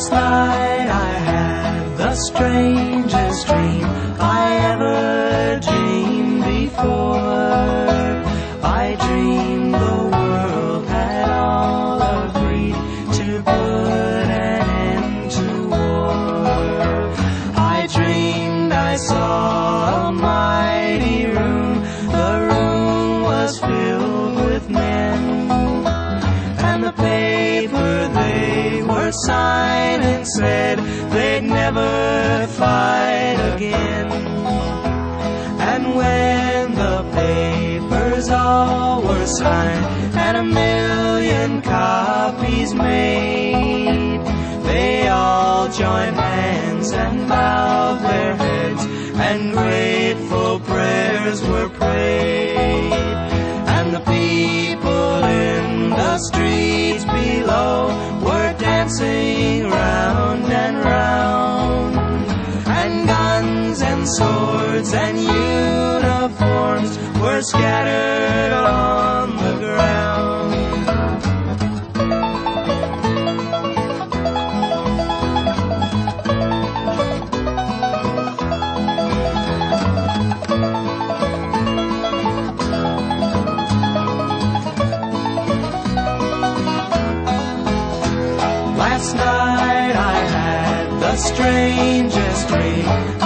Last night I had the strangest dream I ever dreamed before. I dreamed the world had all agreed to put an end to war. I dreamed I saw a mighty room. The room was filled with men, and the paper they were signing said they'd never fight again. And when the papers all were signed and 1,000,000 copies made, they all joined hands and bowed their heads, and grateful prayers were prayed. And the people in the streets below were dancing round and round, and guns and swords and uniforms were scattered on the ground. Last night I had the strangest dream